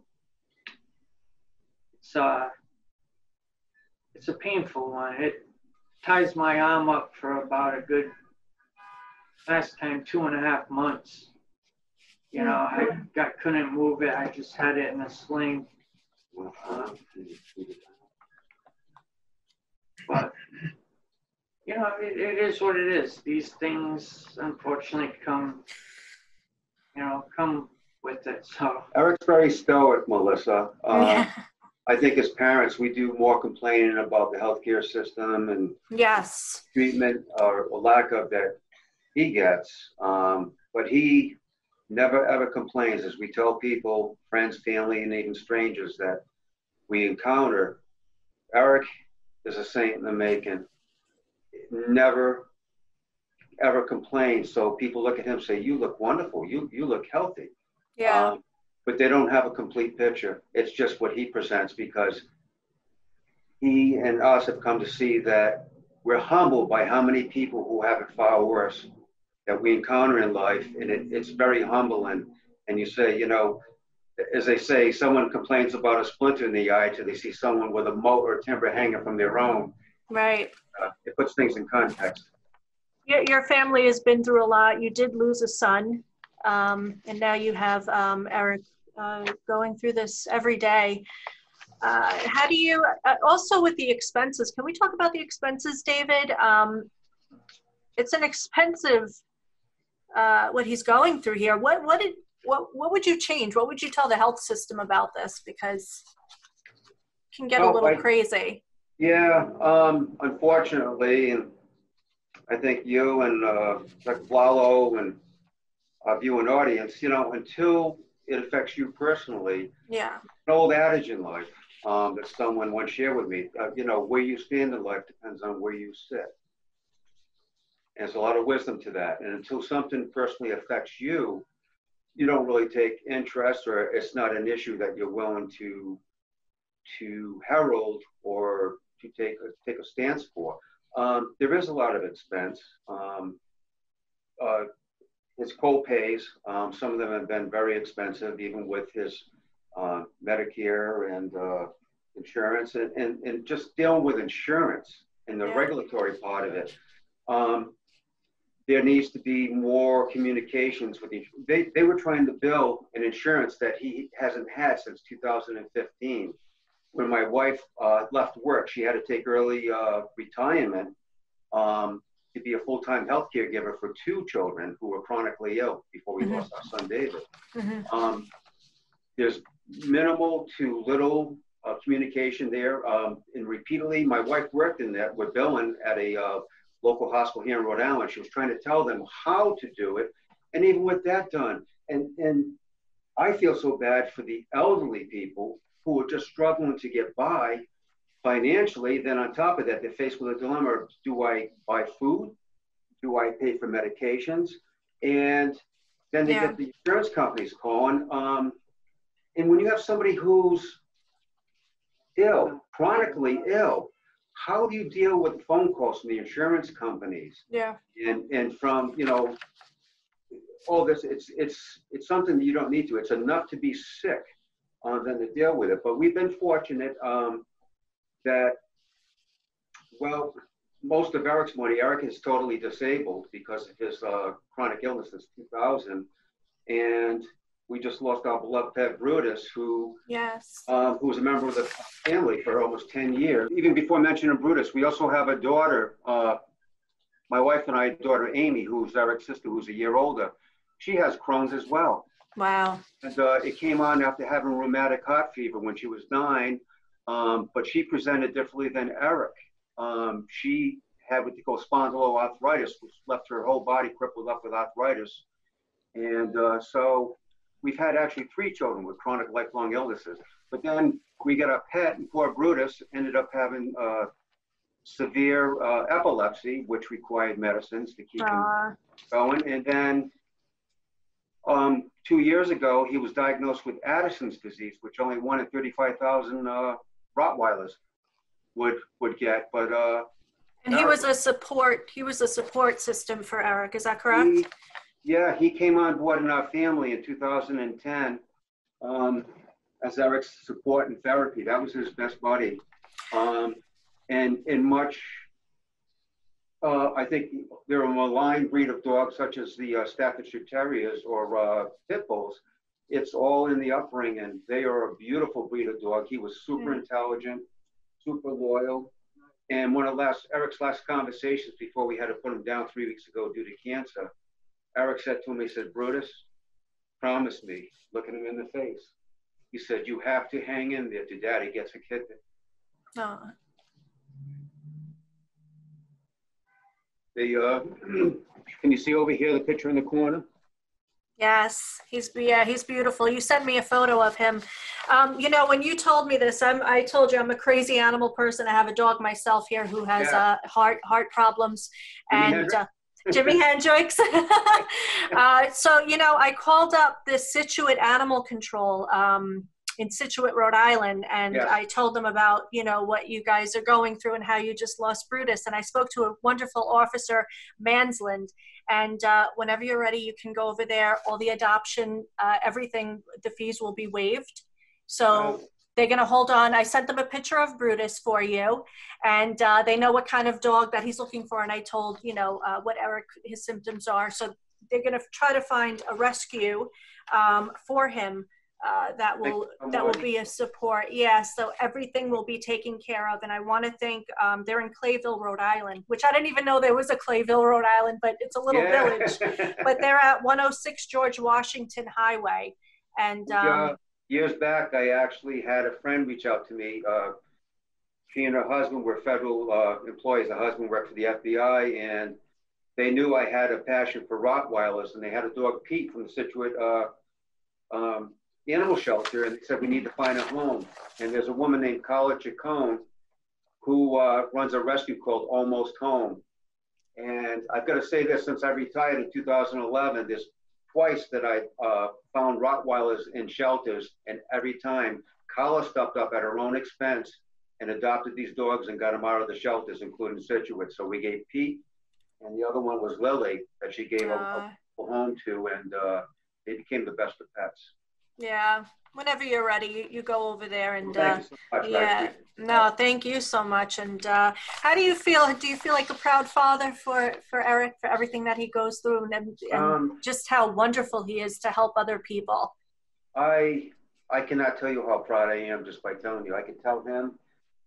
it's a painful one. It ties my arm up for about a good, last time, 2.5 months. You know, I couldn't move it. I just had it in a sling. But, you know, it is what it is. These things, unfortunately, come with it. So Eric's very stoic, Melissa. I think as parents, we do more complaining about the healthcare system and yes, treatment or lack of that he gets. But he never ever complains, as we tell people, friends, family, and even strangers that we encounter. Eric is a saint in the making. Never ever complains. So people look at him and say, "You look wonderful. You look healthy." Yeah. But they don't have a complete picture. It's just what he presents, because he and us have come to see that we're humbled by how many people who have it far worse that we encounter in life, and it's very humbling. And you say, you know, as they say, someone complains about a splinter in the eye till they see someone with a moat or timber hanging from their own. Right. It puts things in context. Your family has been through a lot. You did lose a son, and now you have Eric going through this every day. How do you, also with the expenses, can we talk about the expenses, David? It's an expensive, what he's going through here. What would you change? What would you tell the health system about this? Because it can get a little crazy. Yeah, unfortunately, and I think you and Dr. Lalo and our viewing audience, you know, until it affects you personally. Yeah. An old adage in life that someone once shared with me, you know, where you stand in life depends on where you sit. And there's a lot of wisdom to that. And until something personally affects you, you don't really take interest, or it's not an issue that you're willing to herald or to take a stance for. There is a lot of expense. His co-pays, some of them have been very expensive, even with his Medicare and insurance, and just dealing with insurance and the regulatory part of it. There needs to be more communications with each. They were trying to bill an insurance that he hasn't had since 2015. When my wife left work, she had to take early retirement to be a full-time health caregiver for 2 children who were chronically ill before we lost our son, David. There's minimal to little communication there. And repeatedly, my wife worked in that with billing at a local hospital here in Rhode Island. She was trying to tell them how to do it. And even with that done, and I feel so bad for the elderly people who are just struggling to get by financially. Then on top of that, they're faced with a dilemma of, do I buy food? Do I pay for medications? And then they get the insurance companies calling. And when you have somebody who's ill, chronically ill, how do you deal with phone calls from the insurance companies? Yeah. And from, you know, all this, it's something that you don't need to. It's enough to be sick than to deal with it. But we've been fortunate that, well, most of Eric's money, Eric is totally disabled because of his chronic illness since 2000. And we just lost our beloved pet Brutus, who was a member of the family for almost 10 years. Even before mentioning Brutus, we also have a daughter, my wife and I, daughter Amy, who's Eric's sister, who's a year older. She has Crohn's as well. Wow. And it came on after having rheumatic heart fever when she was 9, but she presented differently than Eric. She had what they call spondyloarthritis, which left her whole body crippled up with arthritis. And so we've had actually 3 children with chronic lifelong illnesses. But then we got a pet, and poor Brutus ended up having severe epilepsy, which required medicines to keep him going. And then 2 years ago, he was diagnosed with Addison's disease, which only 1 in 35,000 Rottweilers would get. But and he was a support system for Eric. Is that correct? He came on board in our family in 2010 as Eric's support and therapy. That was his best buddy. And in much, I think they're a maligned breed of dogs, such as the Staffordshire Terriers or Pit Bulls. It's all in the upbringing, and they are a beautiful breed of dog. He was super intelligent, super loyal. And one of Eric's last conversations before we had to put him down 3 weeks ago due to cancer, Eric said to him, he said, "Brutus, promise me," looking him in the face. He said, "You have to hang in there till Daddy gets a kitten." Can you see over here the picture in the corner? Yes, he's beautiful. You sent me a photo of him. You know, when you told me this, I told you I'm a crazy animal person. I have a dog myself here who has heart problems, and Jimi Hendrix. So, you know, I called up the Scituate Animal Control in Scituate, Rhode Island, and I told them about, you know, what you guys are going through and how you just lost Brutus. And I spoke to a wonderful officer, Mansland, and whenever you're ready, you can go over there. All the adoption, everything, the fees will be waived. So they're going to hold on. I sent them a picture of Brutus for you, and they know what kind of dog that he's looking for. And I told, you know, what his symptoms are. So they're going to try to find a rescue for him. That will be a support. Yeah, so everything will be taken care of. And I want to thank, they're in Clayville, Rhode Island, which I didn't even know there was a Clayville, Rhode Island, but it's a little village. But they're at 106 George Washington Highway. And years back, I actually had a friend reach out to me. She and her husband were federal employees. The husband worked for the FBI, and they knew I had a passion for Rottweilers, and they had a dog, Pete, from the Scituate animal shelter, and they said, "We need to find a home." And there's a woman named Carla Chacon who runs a rescue called Almost Home. And I've got to say this, since I retired in 2011, there's twice that I found Rottweilers in shelters, and every time Carla stepped up at her own expense and adopted these dogs and got them out of the shelters, including Scituate. So we gave Pete, and the other one was Lily, that she gave a home to, and they became the best of pets. Yeah, whenever you're ready, you go over there, and thank you so much. No, thank you so much. And how do you feel? Do you feel like a proud father for Eric, for everything that he goes through, and just how wonderful he is to help other people? I cannot tell you how proud I am just by telling you. I can tell him.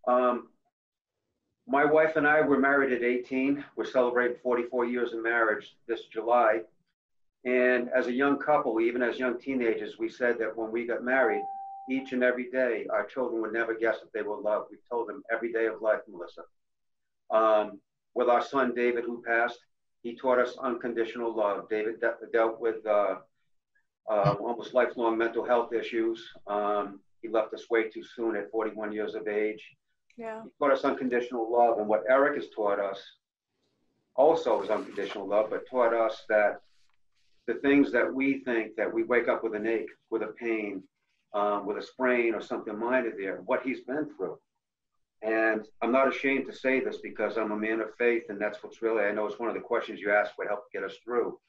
My wife and I were married at 18. We're celebrating 44 years of marriage this July. And as a young couple, even as young teenagers, we said that when we got married, each and every day, our children would never guess that they were loved. We told them every day of life, Melissa. With our son, David, who passed, he taught us unconditional love. David dealt with almost lifelong mental health issues. He left us way too soon at 41 years of age. Yeah. He taught us unconditional love. And what Eric has taught us also is unconditional love, but taught us that the things that we think that we wake up with an ache, with a pain, with a sprain or something minor there, what he's been through. And I'm not ashamed to say this because I'm a man of faith, and that's what's really, I know it's one of the questions you asked, what helped get us through.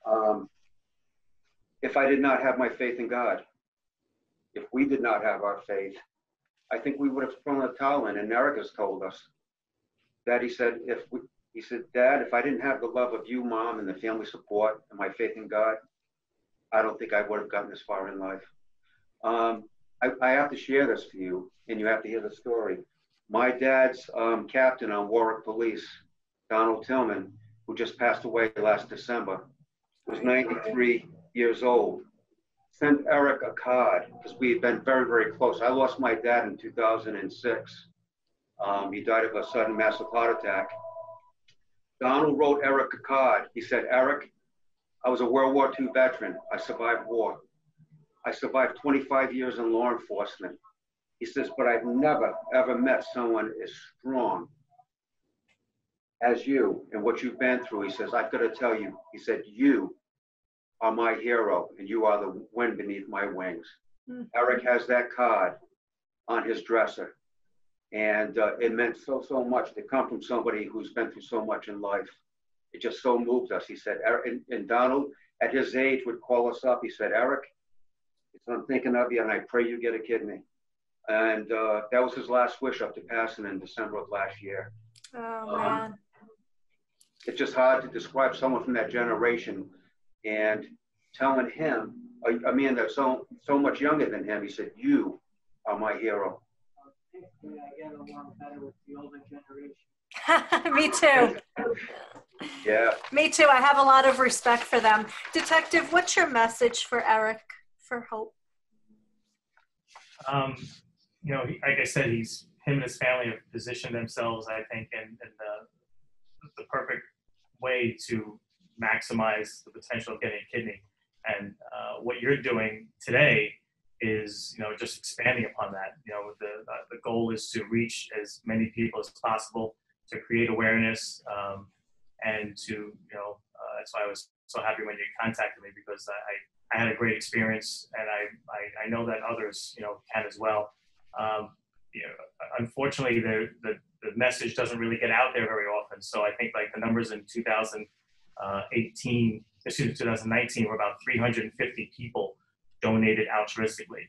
If I did not have my faith in God, if we did not have our faith, I think we would have thrown a towel in. And Eric has told us that he said, "Dad, if I didn't have the love of you, Mom, and the family support and my faith in God, I don't think I would have gotten this far in life." I have to share this for you, and you have to hear the story. My dad's captain on Warwick Police, Donald Tillman, who just passed away last December, was 93 years old, sent Eric a card because we had been very, very close. I lost my dad in 2006. He died of a sudden massive heart attack. Donald wrote Eric a card. He said, "Eric, I was a World War II veteran. I survived war. I survived 25 years in law enforcement." He says, "But I've never, ever met someone as strong as you and what you've been through, he says, I've got to tell you, he said, you are my hero and you are the wind beneath my wings. Eric has that card on his dresser. And it meant so much to come from somebody who's been through so much in life. It just so moved us. He said, and Donald, at his age, would call us up. He said, Eric, I'm thinking of you, and I pray you get a kidney. And that was his last wish up to passing in December of last year. Oh, man. It's just hard to describe someone from that generation. And telling him, a man that's so much younger than him, he said, you are my hero. Thankfully, I get along better with the older generation. Me too. Yeah. Me too. I have a lot of respect for them. Detective, what's your message for Eric for hope? You know, like I said, him and his family have positioned themselves, I think, in the perfect way to maximize the potential of getting a kidney. And what you're doing today is, you know, just expanding upon that. You know, the goal is to reach as many people as possible, to create awareness, and to, you know, that's why I was so happy when you contacted me, because I had a great experience, and I know that others, you know, can as well. You know, unfortunately, the message doesn't really get out there very often. So I think like the numbers in 2019 were about 350 people donated altruistically,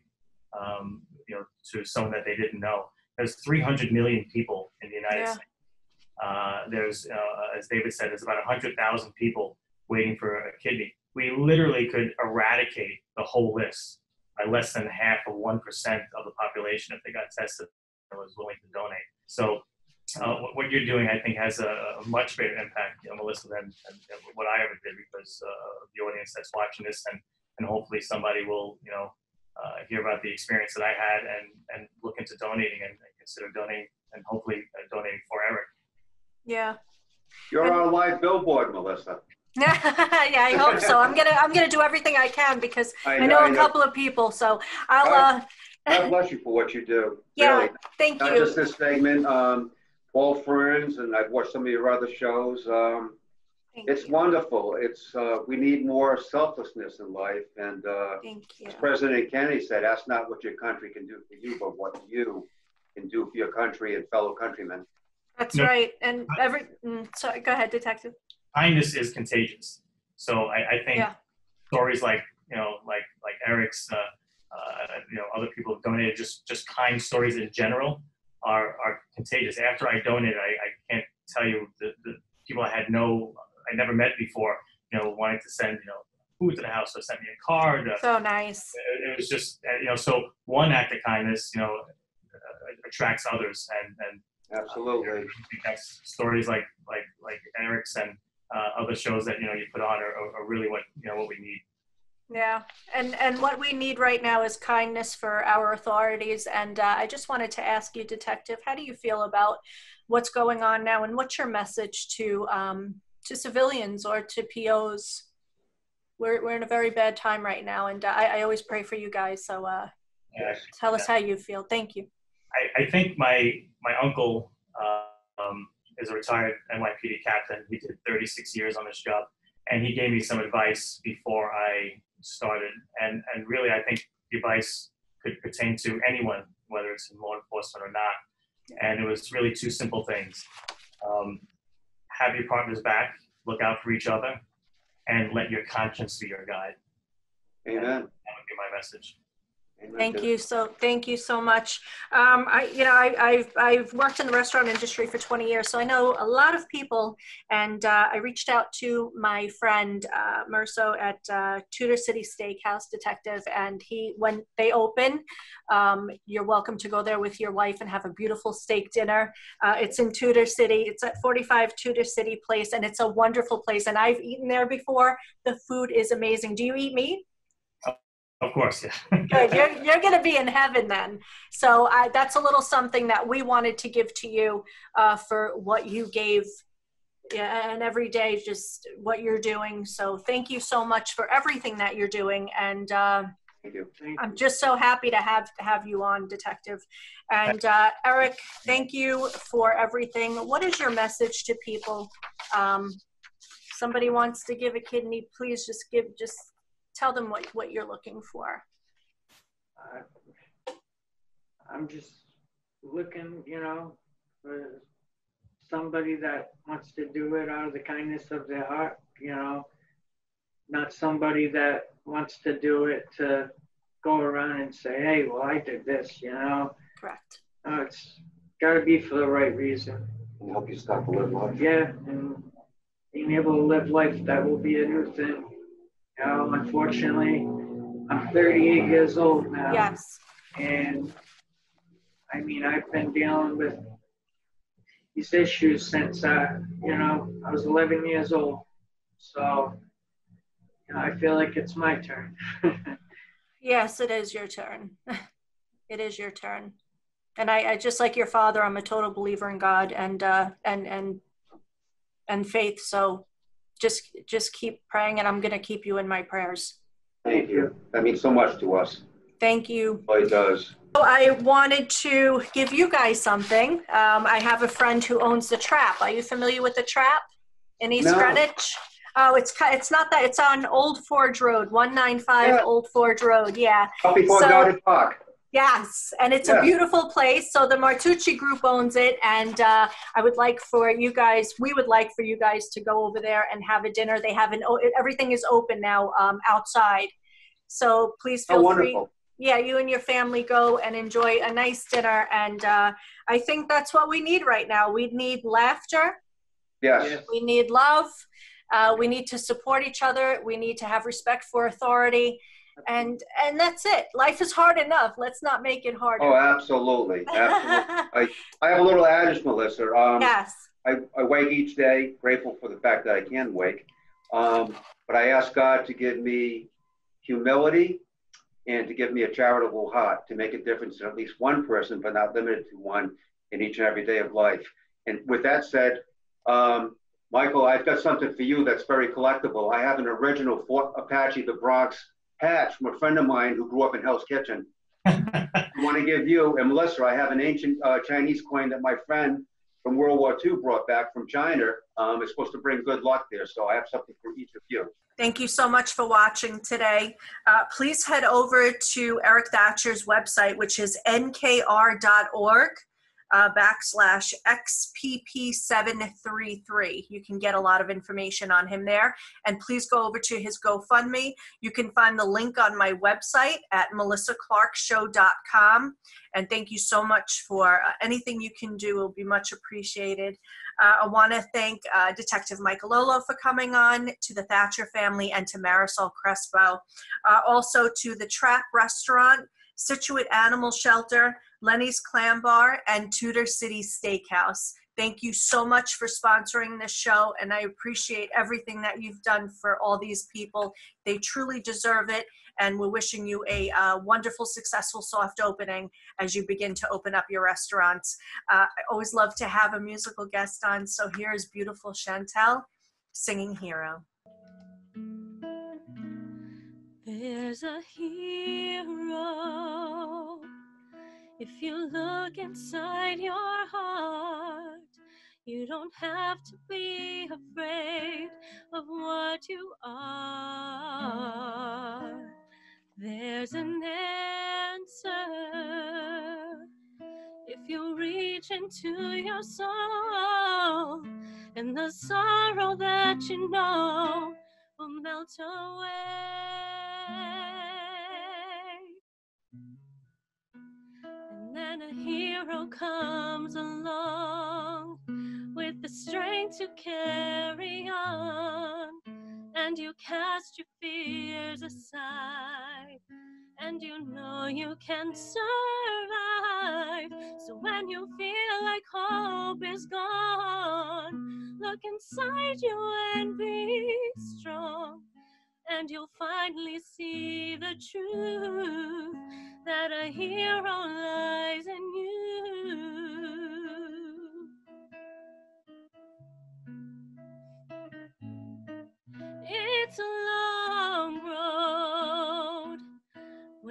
you know, to someone that they didn't know. There's 300 million people in the United States. There's, as David said, there's about 100,000 people waiting for a kidney. We literally could eradicate the whole list by less than half of 1% of the population if they got tested and was willing to donate. So what you're doing, I think, has a much greater impact, you know, Melissa, than what I ever did, because of the audience that's watching this, and hopefully somebody will, you know, hear about the experience that I had and look into donating and consider donating, and hopefully donating for Eric. Yeah. You're on a live billboard, Melissa. Yeah, I hope so. I'm gonna do everything I can, because I know a couple of people. So I'll. God bless you for what you do. Yeah, really. Thank you. Not just this segment. Paul Ferns, and I've watched some of your other shows. It's wonderful. It's we need more selflessness in life, and as President Kennedy said, ask not what your country can do for you, but what you can do for your country and fellow countrymen. That's right. And sorry, go ahead, Detective. Kindness is contagious. So I think stories like, you know, like Eric's, you know, other people have donated, just kind stories in general are contagious. After I donated, I can't tell you the people I never met before, you know, wanting to send, you know, food to the house, or sent me a card. So nice. It was just, you know, so one act of kindness, you know, attracts others, and absolutely. That's stories like Eric's and other shows that, you know, you put on are really what, you know, what we need. Yeah, and what we need right now is kindness for our authorities. And I just wanted to ask you, Detective, how do you feel about what's going on now, and what's your message to civilians or to POs? We're in a very bad time right now, and I always pray for you guys. So tell us how you feel. Thank you. I think my uncle is a retired NYPD captain. He did 36 years on this job, and he gave me some advice before I started. And really, I think the advice could pertain to anyone, whether it's in law enforcement or not. And it was really two simple things. Have your partner's back, look out for each other, and let your conscience be your guide. Amen. And that would be my message. Thank you so much. I've worked in the restaurant industry for 20 years, so I know a lot of people. And I reached out to my friend Merso at Tudor City Steakhouse, Detective, and when they open, you're welcome to go there with your wife and have a beautiful steak dinner. It's in Tudor City. It's at 45 Tudor City Place, and it's a wonderful place. And I've eaten there before. The food is amazing. Do you eat meat? Of course, yeah. Good. You're going to be in heaven then. So that's a little something that we wanted to give to you for what you gave, and every day just what you're doing. So thank you so much for everything that you're doing. And Thank you. I'm just so happy to have you on, Detective. And Eric, thank you for everything. What is your message to people? Somebody wants to give a kidney, please just tell them what you're looking for. I'm just looking, for somebody that wants to do it out of the kindness of their heart, not somebody that wants to do it to go around and say, hey, well, I did this, Correct. It's got to be for the right reason. And help you start to live life. Yeah, and being able to live life, that will be a new thing. Unfortunately, I'm 38 years old now. Yes. And I mean, I've been dealing with these issues since, I was 11 years old. So, I feel like it's my turn. Yes, it is your turn. It is your turn. And I just like your father, I'm a total believer in God and faith. So just keep praying, and I'm going to keep you in my prayers. Thank you. That means so much to us. Thank you. Oh, it does. I wanted to give you guys something. I have a friend who owns The Trap. Are you familiar with The Trap in East Greenwich? Oh, it's not that. It's on Old Forge Road, 195 Old Forge Road. Yeah. Up before Garden Park. Yes, and it's a beautiful place. So the Martucci Group owns it, and we would like for you guys to go over there and have a dinner. They have everything is open now outside. So please feel free. Yeah, you and your family go and enjoy a nice dinner. And I think that's what we need right now. We need laughter. Yes. We need love. We need to support each other. We need to have respect for authority. And that's it. Life is hard enough. Let's not make it harder. Oh, absolutely. Absolutely. I have a little adage, Melissa. Yes. I wake each day, grateful for the fact that I can wake. But I ask God to give me humility and to give me a charitable heart to make a difference in at least one person, but not limited to one, in each and every day of life. And with that said, Michael, I've got something for you that's very collectible. I have an original Fort Apache the Bronx patch from a friend of mine who grew up in Hell's Kitchen. I want to give you, and Melissa, I have an ancient Chinese coin that my friend from World War II brought back from China. It's supposed to bring good luck there, so I have something for each of you. Thank you so much for watching today. Please head over to Eric Thatcher's website, which is nkr.org. /XPP733. You can get a lot of information on him there. And please go over to his GoFundMe. You can find the link on my website at melissaclarkshow.com. And thank you so much for anything you can do. It will be much appreciated. I want to thank Detective Michael Lolo for coming on, to the Thatcher family, and to Marisol Crespo. Also to the Trap Restaurant, Situate Animal Shelter, Lenny's Clam Bar, and Tudor City Steakhouse. Thank you so much for sponsoring this show, and I appreciate everything that you've done for all these people. They truly deserve it, and we're wishing you a wonderful, successful soft opening as you begin to open up your restaurants. I always love to have a musical guest on, so here is beautiful Chantel singing Hero. There's a hero. If you look inside your heart, you don't have to be afraid of what you are. There's an answer. If you reach into your soul, and the sorrow that you know will melt away. And then a hero comes along with the strength to carry on, and you cast your fears aside, and you know you can survive. So when you feel like hope is gone, look inside you and be strong, and you'll finally see the truth, that a hero lies in you. It's a long road,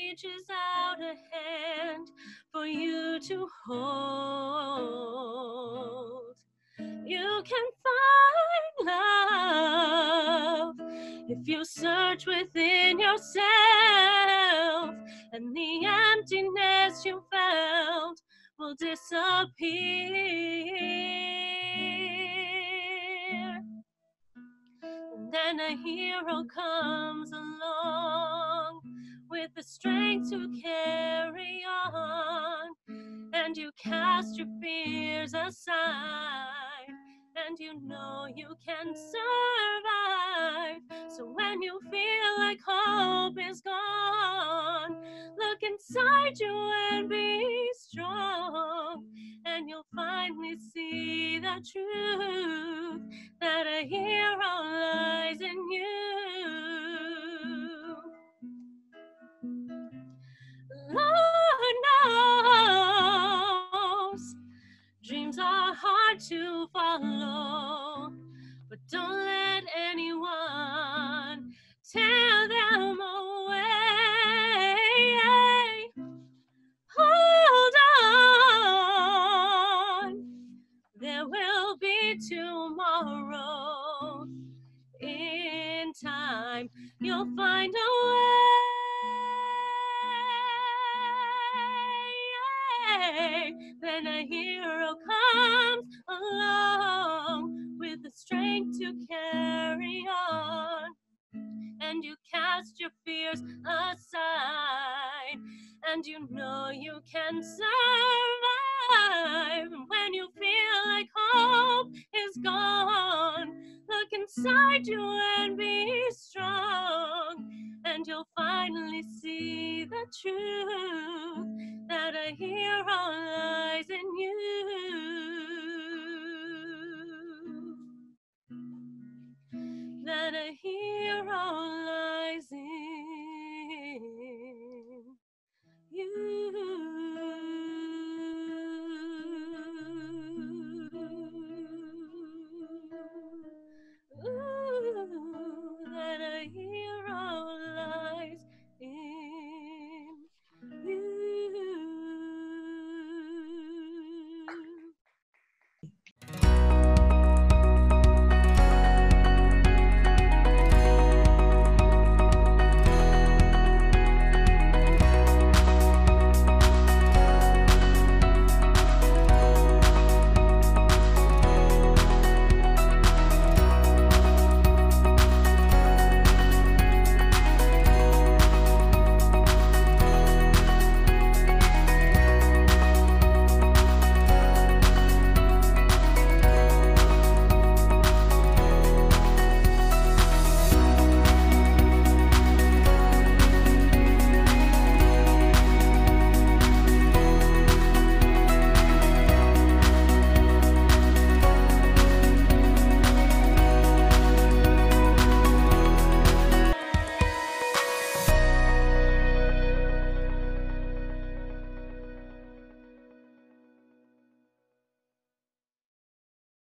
reaches out a hand for you to hold. You can find love if you search within yourself, and the emptiness you felt will disappear. And then a hero comes along with the strength to carry on, and you cast your fears aside, and you know you can survive. So when you feel like hope is gone, look inside you and be strong, and you'll finally see the truth, that a hero lies in you. Lord knows dreams are hard to follow, but don't let anyone tear them away. Hold on, there will be tomorrow. In time, you'll find a way. Then a hero comes along with the strength to carry on, and you cast your fears aside, and you know you can survive. And when you feel like hope is gone, look inside you and be strong, and you'll finally see the truth, that a hero